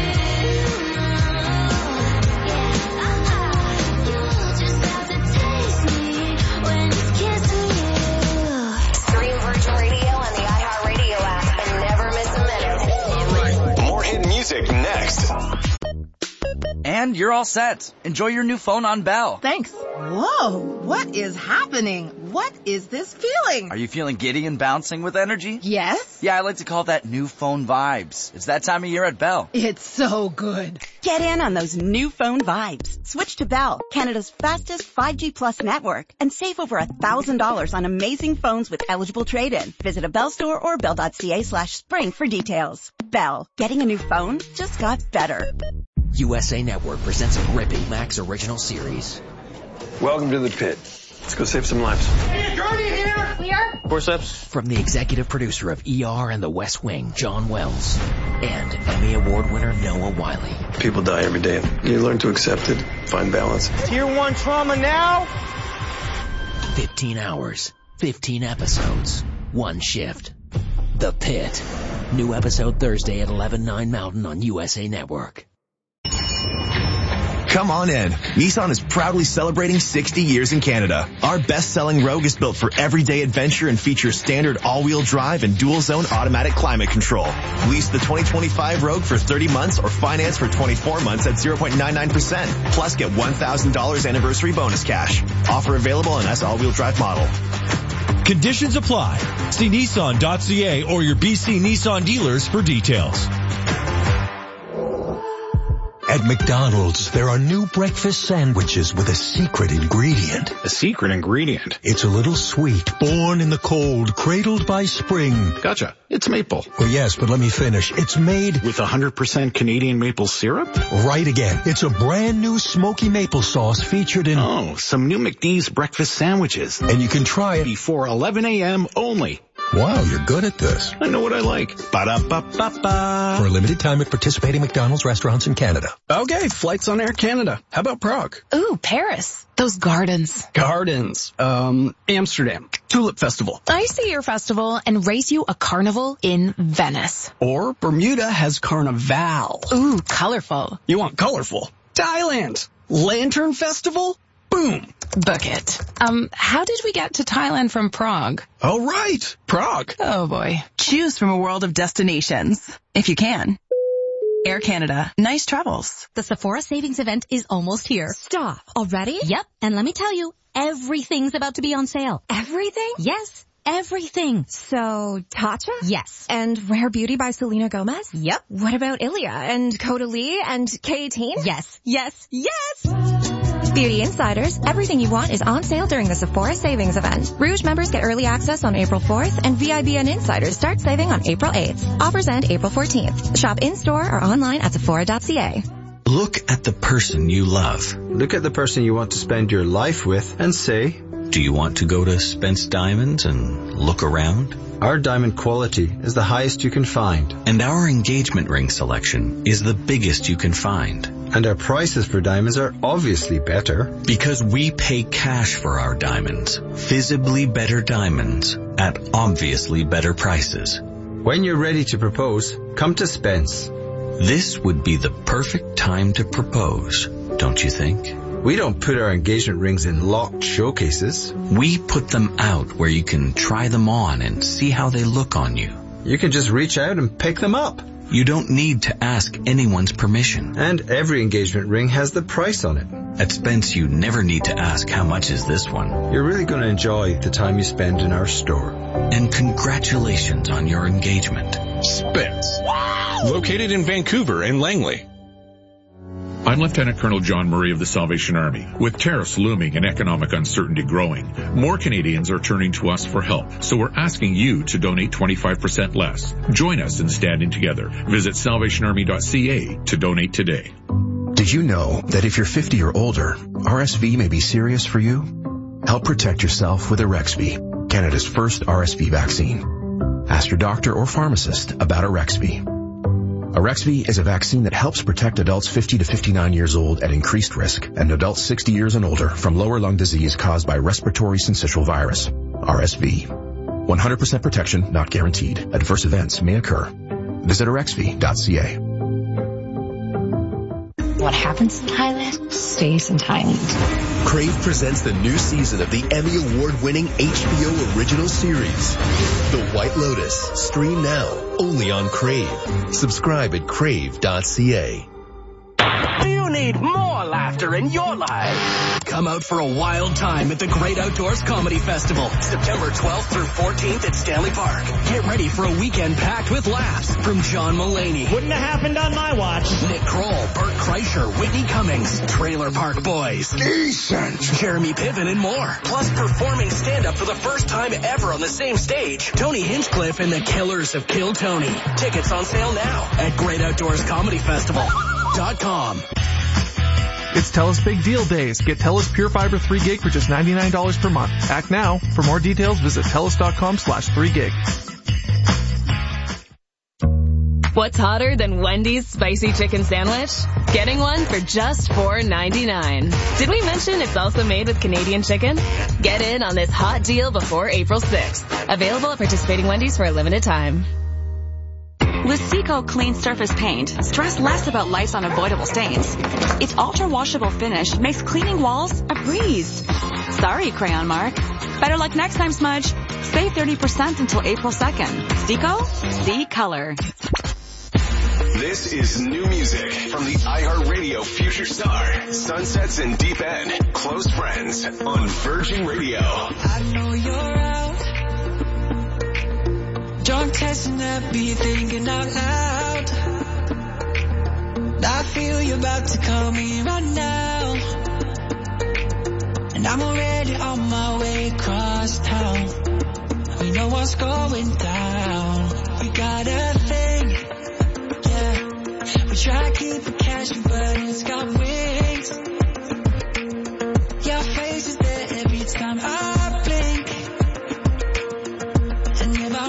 You'll just have to taste me when he's kissing you. Stream Virgin Radio on the iHeartRadio app and never miss a minute. More hit music next. And you're all set. Enjoy your new phone on Bell. Thanks. Whoa, what is happening? What is this feeling? Are you feeling giddy and bouncing with energy? Yes. Yeah, I like to call that new phone vibes. It's that time of year at Bell. It's so good. Get in on those new phone vibes. Switch to Bell, Canada's fastest 5G plus network, and save over $1,000 on amazing phones with eligible trade-in. Visit a Bell store or bell.ca/spring for details. Bell, getting a new phone just got better. USA Network presents a gripping Max original series. Welcome to the pit. Let's go save some lives. Hey, Gurney here! Here? Forceps. From the executive producer of ER and The West Wing, John Wells, and Emmy Award winner Noah Wiley. People die every day. You learn to accept it, find balance. Tier 1 trauma now? 15 hours, 15 episodes, 1 shift. The Pit. New episode Thursday at 11/9 Mountain on USA Network. Come on in. Nissan is proudly celebrating 60 years in Canada. Our best-selling Rogue is built for everyday adventure and features standard all-wheel drive and dual-zone automatic climate control. Lease the 2025 Rogue for 30 months or finance for 24 months at 0.99%. Plus get $1,000 anniversary bonus cash. Offer available on S all-wheel drive model. Conditions apply. See Nissan.ca or your BC Nissan dealers for details. At McDonald's, there are new breakfast sandwiches with a secret ingredient. A secret ingredient? It's a little sweet, born in the cold, cradled by spring. Gotcha. It's maple. Well, yes, but let me finish. It's made with 100% Canadian maple syrup? Right again. It's a brand new smoky maple sauce featured in... Oh, some new McD's breakfast sandwiches. And you can try it before 11 a.m. only. Wow, you're good at this. I know what I like. Ba-da-ba-ba-ba. For a limited time at participating McDonald's restaurants in Canada. Okay, flights on Air Canada. How about Prague? Ooh, Paris. Those gardens. Gardens. Amsterdam. Tulip Festival. I see your festival and race you a carnival in Venice. Or Bermuda has Carnival. Ooh, colorful. You want colorful? Thailand. Lantern Festival? Boom. Book it. How did we get to Thailand from Prague? Oh, right. Prague. Oh, boy. Choose from a world of destinations, if you can. Air Canada. Nice travels. The Sephora Savings Event is almost here. Stop. Already? Yep. And let me tell you, everything's about to be on sale. Everything? Yes. Everything. So, Tatcha? Yes. And Rare Beauty by Selena Gomez? Yep. What about Ilia and Caudalie and K18? Yes. Yes. Yes! Beauty Insiders, everything you want is on sale during the Sephora Savings Event. Rouge members get early access on April 4th, and VIBN Insiders start saving on April 8th. Offers end April 14th. Shop in-store or online at Sephora.ca. Look at the person you love. Look at the person you want to spend your life with and say, do you want to go to Spence Diamonds and look around? Our diamond quality is the highest you can find. And our engagement ring selection is the biggest you can find. And our prices for diamonds are obviously better. Because we pay cash for our diamonds. Visibly better diamonds at obviously better prices. When you're ready to propose, come to Spence. This would be the perfect time to propose, don't you think? We don't put our engagement rings in locked showcases. We put them out where you can try them on and see how they look on you. You can just reach out and pick them up. You don't need to ask anyone's permission. And every engagement ring has the price on it. At Spence, you never need to ask how much is this one. You're really going to enjoy the time you spend in our store. And congratulations on your engagement. Spence. Located in Vancouver and Langley. I'm Lieutenant Colonel John Murray of the Salvation Army. With tariffs looming and economic uncertainty growing, more Canadians are turning to us for help. So we're asking you to donate 25% less. Join us in standing together. Visit salvationarmy.ca to donate today. Did you know that if you're 50 or older, RSV may be serious for you? Help protect yourself with Arexvy, Canada's first RSV vaccine. Ask your doctor or pharmacist about Arexvy. Arexvy is a vaccine that helps protect adults 50 to 59 years old at increased risk and adults 60 years and older from lower lung disease caused by respiratory syncytial virus, RSV. 100% protection not guaranteed. Adverse events may occur. Visit Arexvy.ca. What happens in Thailand stays in Thailand. Crave presents the new season of the Emmy Award-winning HBO original series, The White Lotus. Stream now, only on Crave. Subscribe at crave.ca. Do you need more laughter in your life? Come out for a wild time at the Great Outdoors Comedy Festival, September 12th through 14th at Stanley Park. Get ready for a weekend packed with laughs from John Mulaney. Wouldn't have happened on my watch. Nick Kroll, Bert Kreischer, Whitney Cummings, Trailer Park Boys, Decent. Jeremy Piven, and more. Plus performing stand-up for the first time ever on the same stage, Tony Hinchcliffe and the Killers of Kill Tony. Tickets on sale now at GreatOutdoorsComedyFestival.com. It's TELUS Big Deal Days. Get TELUS Pure Fiber 3 gig for just $99 per month. Act now. For more details, visit TELUS.com/3gig. What's hotter than Wendy's spicy chicken sandwich? Getting one for just $4.99. Did we mention it's also made with Canadian chicken? Get in on this hot deal before April 6th. Available at participating Wendy's for a limited time. With Seco Clean Surface Paint, stress less about life's unavoidable stains. Its ultra-washable finish makes cleaning walls a breeze. Sorry, Crayon Mark. Better luck next time, Smudge. Save 30% until April 2nd. Seco? See color. This is new music from the iHeartRadio Future Star, Sunsets in Deep End, Close Friends on Virgin Radio. I know you're out, drunk testing that beat, thinking out loud. I feel you're about to call me right now, and I'm already on my way across town. We know what's going down. We got a thing, yeah. We try to keep it casual, but it's got wings. Your face is there every time I blink, and if I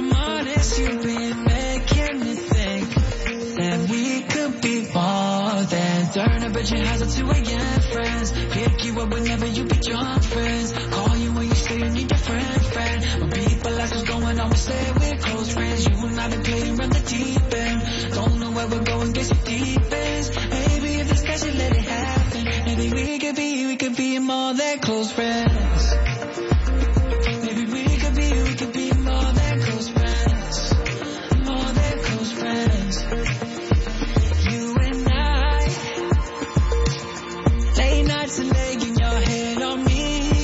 at your house at 2 a.m. Friends, pick you up whenever you be drunk. Friends, call you when you say you need a friend. When people ask what's going on, we say we're close friends. You and I been playing around the deep end. Don't know where we're going, guess it deepens. Maybe if this guy should let it happen. Maybe we could be more than close friends. Maybe we could be more than close friends. More than close friends. You and I, late nights and laying your head on me.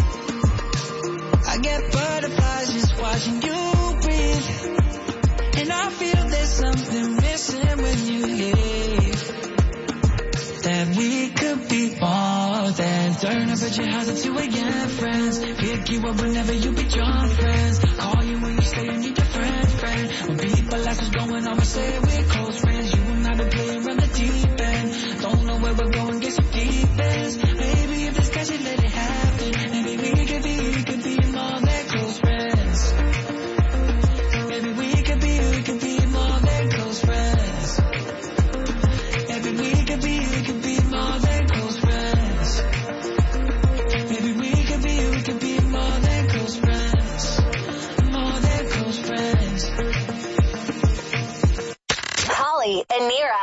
I get butterflies just watching you breathe. And I feel there's something missing when you leave. That we could be more than. Turn up at your house at 2 a.m. Friends, pick you up whenever you be drunk. Friends, call you when you say you need a friend. When people ask what's going on, we say we're close friends. You and I been playing around the deep end. Don't know where we're going, guess it deepens. Maybe if this guy should let it happen. Maybe we could be more than close friends. Maybe we could be more than close friends. Maybe we could be more than close friends. Maybe we could be more than close friends. More than close friends. Holly and Nira.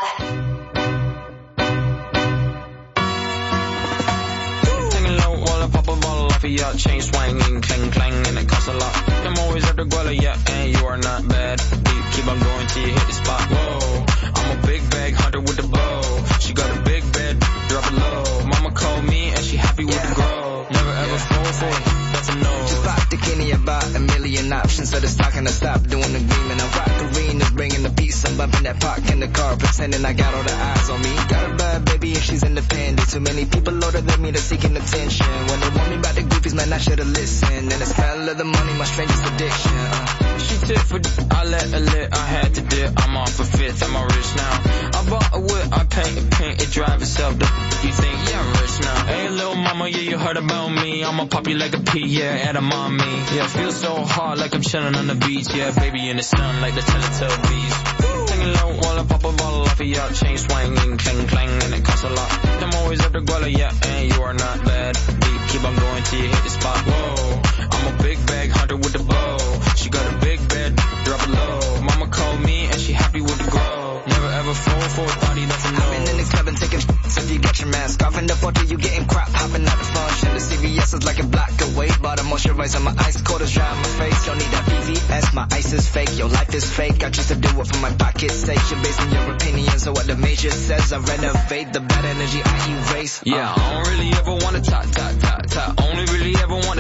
Taking low while I pop a bottle off of your chain swinging, clang clang, and it costs a lot. I'm always after Guala, yeah, and you are not bad. Keep on going till you hit the spot. Whoa, I'm a big bag hunter with the bow. She got a big bed, drop it low. Mama called me and she happy with the grow. Never ever fall for it, that's a no. Just bought the Kenny about a million options, so it's talking to stop doing the agreement. I rock arenas, bringing the peace. I'm bumping that park in the car, pretending I got all the eyes on me. Got a bad baby and she's independent. Too many people older than me, they're seeking attention. When they want me about the goofies, man, I should've listened. And the smell of the money, my strangest addiction. She tip for I let her lit, I had to dip. I'm off a fifth, I'm all rich now. I bought a whip, I paint a paint, it drive itself. You think, yeah, I'm rich now. Hey, little mama, yeah, you heard about me. I'ma pop you like a pea, yeah, at a mommy. Yeah, feel so hard like I'm chilling on the beach. Yeah, baby in the sun like the Teletubbies. Taking low while I pop a bottle off of your chain swinging, clang clang, and it costs a lot. I'm always after Guala, yeah, and you are not bad. Keep on going till you hit the spot. Whoa, I'm a big bag hunter with the bow. She got a big bed, drop it low. Mama called me and she happy with the grow. Never ever fall for a thotty, that's a no. I've been in the club and taking shots if you get your mask off. In the photo you getting crap, hopping out the function. The CVS is like a block away, but I'm moisturizing my ice cold is dry on my face. Don't need that VVS, my ice is fake, your life is fake. I choose to do it for my pocket's sake. You're basing your opinions on what the major says. I renovate the bad energy I erase. Yeah, I don't really ever wanna top. Only really ever wanna.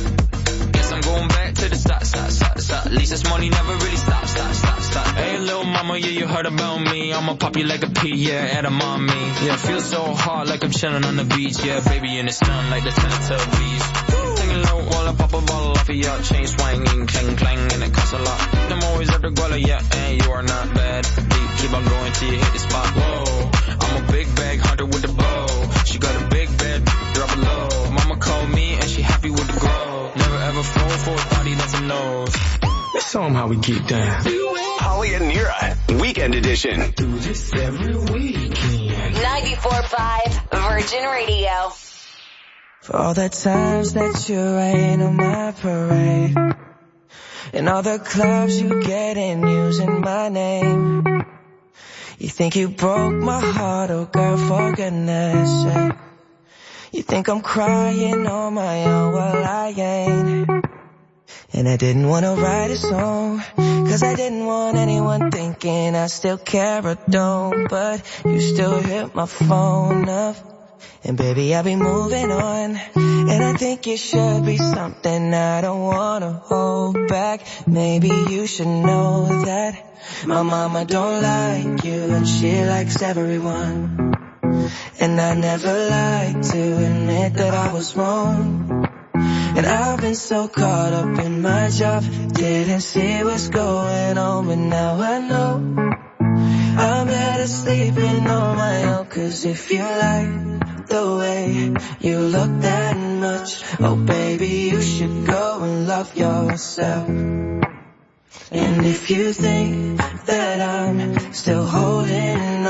Guess I'm going back to the stop. At least this money never really stops. Hey, little mama, yeah, you heard about me. I'ma pop you like a pea, yeah, at a mommy. Yeah, feel so hard like I'm chilling on the beach. Yeah, baby in the sun like the Teletubbies. Taking low while I pop a bottle off of your chain swinging, clang clang, and it costs a lot. I'm always after Guala, yeah, and you are not bad. Keep on going till you hit the spot. Whoa, I'm a big bag hunter with the bow. She got a big bed, drop it low. Mama called me and she happy with the grow. Never ever fall for a thotty, that's a no. Let's show them how we get down. Holly and Nira, Weekend Edition. Do this every weekend. 94.5 Virgin Radio. For all the times that you rain on my parade, and all the clubs you get in using my name. You think you broke my heart, oh girl, for goodness sake. You think I'm crying on my own, well I ain't. And I didn't want to write a song, cause I didn't want anyone thinking I still care or don't. But you still hit my phone up, and baby I'll be moving on. And I think it should be something I don't want to hold back. Maybe you should know that my mama don't like you, and she likes everyone. And I never like to admit that I was wrong. And I've been so caught up in my job, didn't see what's going on, but now I know I'm better sleeping on my own. Cause if you like the way you look that much, oh baby, you should go and love yourself. And if you think that I'm still holding on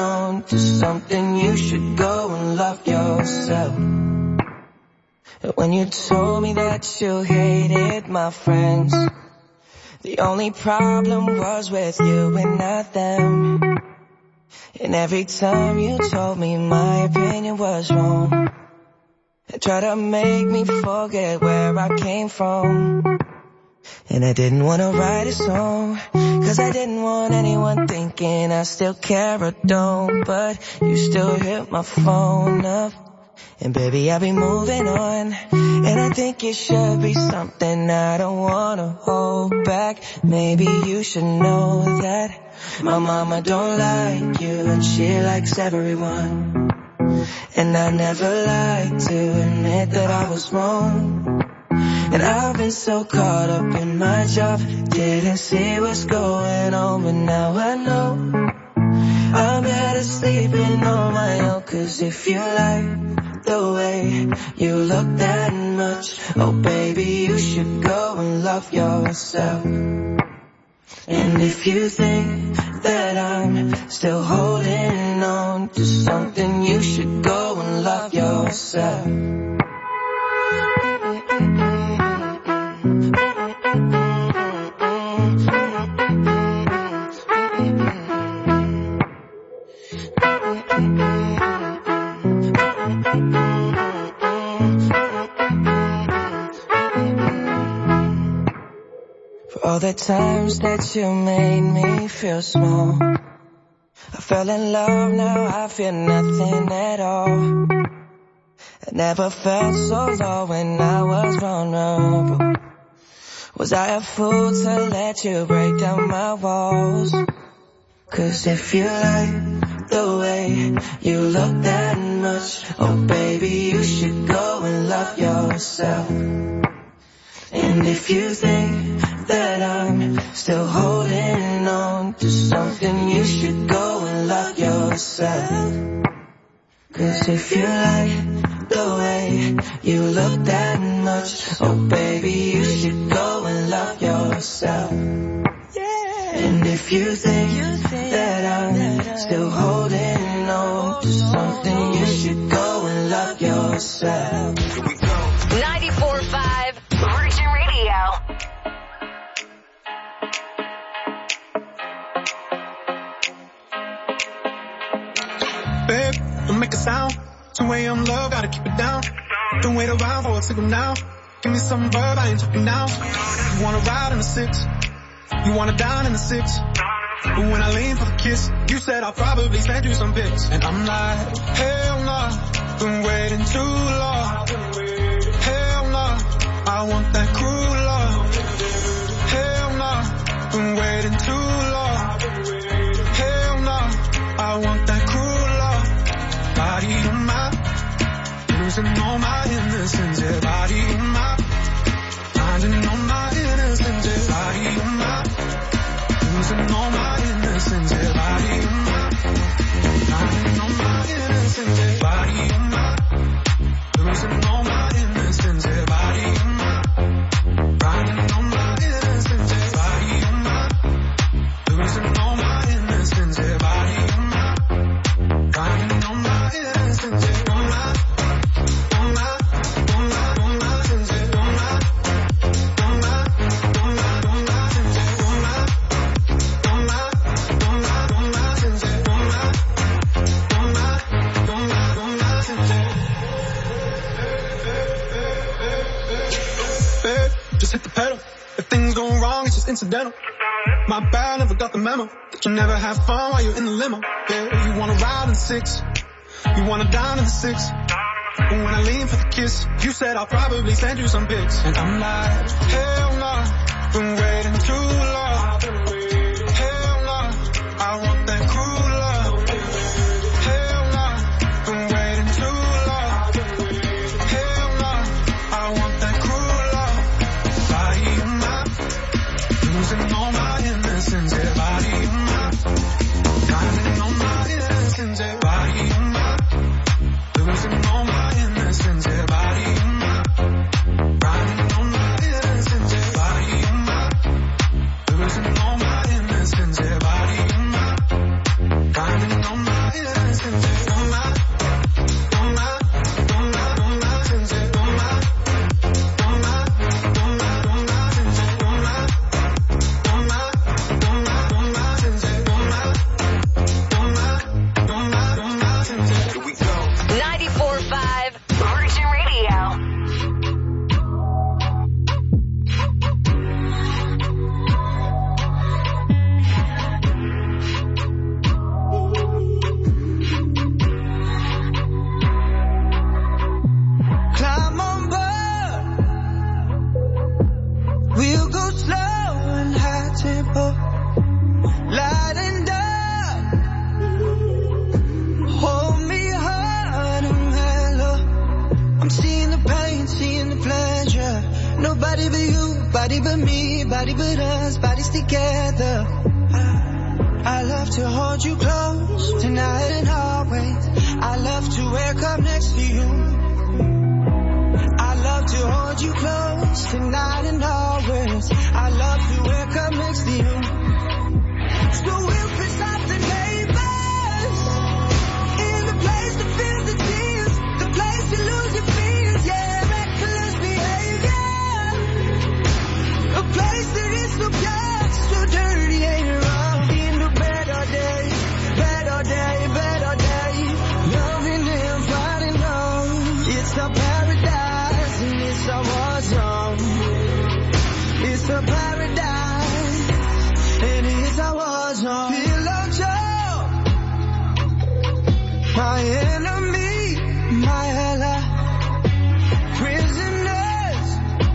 to something, you should go and love yourself. When you told me that you hated my friends, the only problem was with you and not them. And every time you told me my opinion was wrong, and try to make me forget where I came from. And I didn't want to write a song, cause I didn't want anyone thinking I still care or don't. But you still hit my phone up, and baby I'll be moving on. And I think it should be something I don't want to hold back. Maybe you should know that my mama don't like you, and she likes everyone. And I never like to admit that I was wrong. And I've been so caught up in my job, didn't see what's going on. But now I know I'm better sleeping on my own. Cause if you like the way you look that much, oh baby, you should go and love yourself. And if you think that I'm still holding on to something, you should go and love yourself. For all the times that you made me feel small, I fell in love, now I feel nothing at all. I never felt so low when I was vulnerable. Was I a fool to let you break down my walls? Cause if you like the way you look that much, oh baby, you should go and love yourself. And if you think that I'm still holding on to something, you should go and love yourself. Cause if you like the way you look that much, oh baby, you should go and love yourself. And if you think that I'm still holding on to something, you should go and love yourself. 94.5 Virgin Radio. Babe, don't make a sound. 2 a.m. love, gotta keep it down. Don't wait around for a signal now. Give me some verb, I ain't talking now. You wanna ride in the 6, you wanna dine in the 6. But when I lean for the kiss, you said I'll probably send you some pics. And I'm like, hell nah, been waiting too long. Hell nah, I want that cruel love. Hell nah, been waiting too long. Hell nah, I want that cruel love. Body on my, losing all my innocence. Yeah, body on my, finding all my innocence. Yeah, body on my, losing all my innocence. Yeah, body on my, finding all my innocence. Yeah, body on my, losing all my innocence. Yeah, body on my, finding all my innocence. Yeah, body on my, losing all my innocence. Yeah, body on my, finding all my innocence. Yeah, on my, on my, on my, on my innocence. Yeah, on my, on my, on my, on my innocence. Yeah, on my, on my, on my, on my innocence. Yeah, on my, on my, on my, on my innocence. Babe, just hit the pedal. If things go wrong, it's just incidental. My bad, never got the memo that you never have fun while you're in the limo. Yeah, you wanna ride in the 6, you wanna dine in the 6. But when I lean for the kiss, you said I'll probably send you some pics. And I'm like, hell nah, been waiting too long. Hell nah, I want that cruel love. Hell nah, been waiting too long. Hell nah, I want that cruel love. Body on my, losing all my innocence. Yeah, body on my, finding all my innocence. Yeah, body on my, losing all my innocence. Yeah, body on my, finding all my innocence. Yeah, body on my, losing all my innocence. Yeah, body on my, finding all my innocence. but me, body but us, bodies together. I love to hold you close, tonight and always. I love to wake up next to you. I love to hold you close, tonight and always. I love to wake up next to you. So we'll piss off the neighbors, in the place that feels the tears, the place you lose your fears, yeah, reckless behavior. A place that is so pure, so dirty and wrong. In the better day, better day, better day. Loving and fighting on. It's a paradise and it's a war zone. It's a paradise and it's a war zone. Pillow Joe, my enemy, my ally. Prisoners,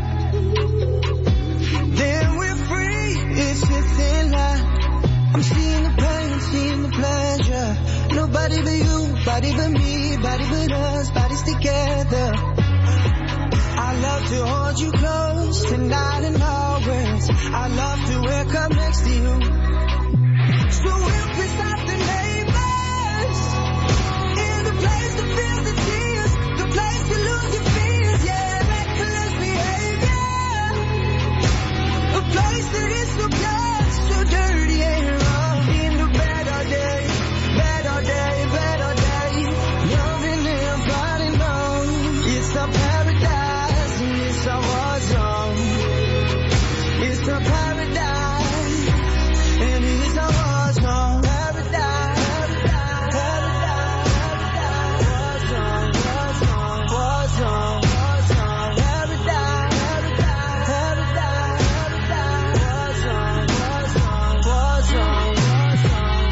then we're free. It's a thin line. I'm seeing the pain, seeing the pleasure. Nobody but you, body but me, body but us, bodies together. I love to hold you close, tonight and always. I love to wake up next to you. So we'll piss off the neighbors, in the place that feels the tears, the place you lose your fears, yeah, reckless behavior. A place that is so pure, so dirty and wrong. In the better day, better day, better day. Loving and fighting on. It's a paradise and it's a war zone. It's a paradise and it's a war zone. Paradise, paradise, war zone, war zone, war zone, war zone. Paradise, paradise, war zone, war zone, war zone, war zone.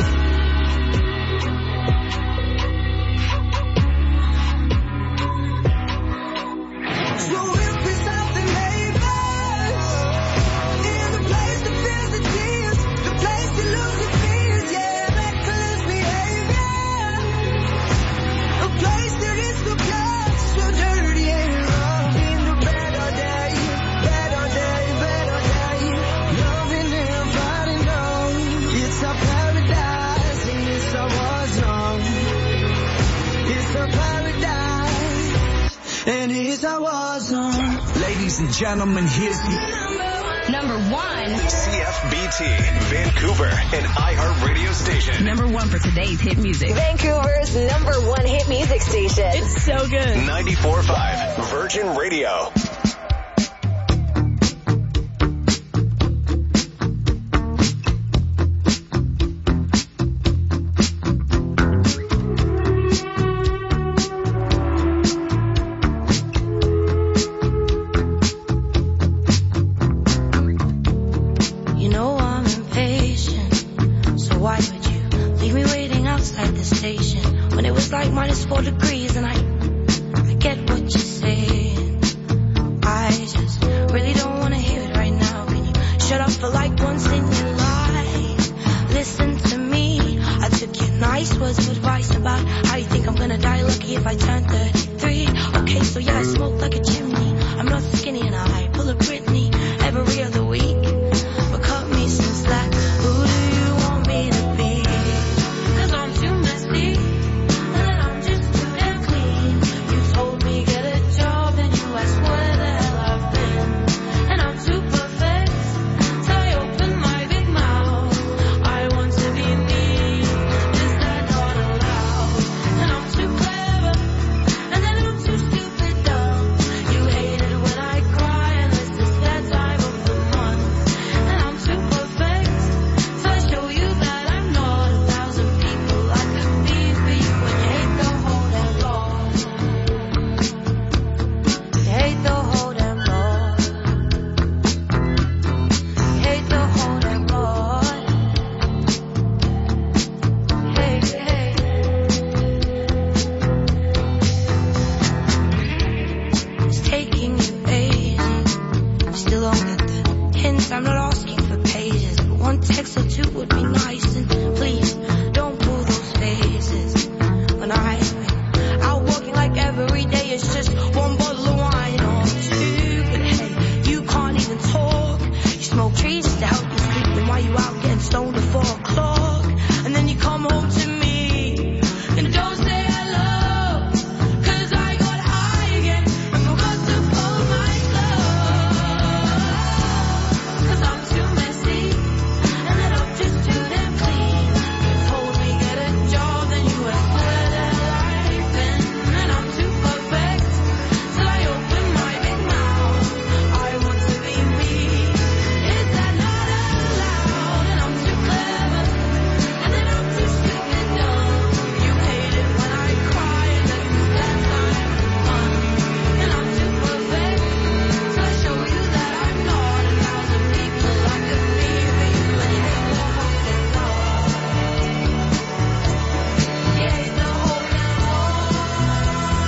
So we'll piss off the neighbors, in the place that feels the tears, the place you lose your fears, yeah, reckless behavior. A place that is so pure, so dirty and wrong. In the better day, better day, better day. Loving and fighting on. It's a paradise and it's a war zone. It's a paradise and it's a war zone. Ladies and gentlemen, here's Number 1. CFBT, Vancouver, an iHeartRadio station. Number 1 for today's hit music. Vancouver's number 1 hit music station. It's so good. 94.5 Virgin Radio. You know I'm impatient, so why would you leave me waiting outside the station when it was like -4 degrees? And I get what you're saying. I just really don't want to hear it right now. Can you shut up for like once in your life? Listen to me. I took your nice words of advice about how you think I'm gonna die lucky if I turn 33. Okay, so yeah, I smoke like a chimney. I'm not skinny and I pull a Britney.